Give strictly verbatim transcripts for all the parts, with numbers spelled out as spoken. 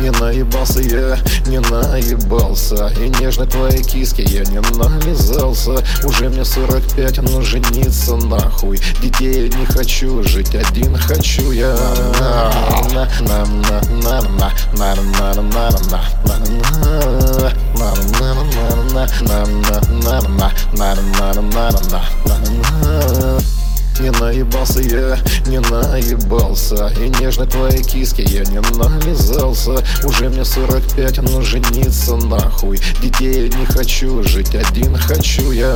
Не наебался я, не наебался, и нежной твоей киски я не нализался. Уже мне сорок пять, но жениться нахуй. Детей не хочу, жить один хочу я. Не наебался я, не наебался, и нежной твоей киски я не нализался. Уже мне сорок пять, но жениться нахуй. Детей не хочу, жить один хочу я.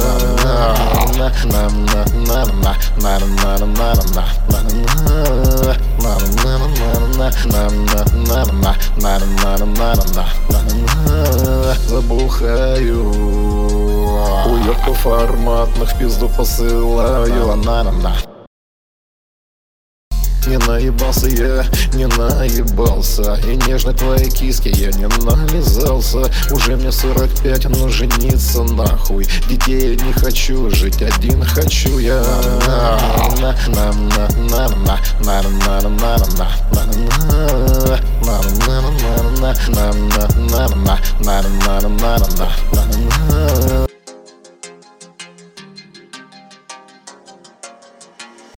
Забухаю, уёбков ароматных в пизду посылаю. Не наебался я, не наебался, и нежной твоей киски я не нализался. Уже мне сорок пять, но жениться нахуй. Детей не хочу, жить один хочу я.